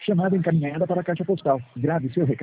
Chamada encaminhada para a caixa postal. Grave seu recado.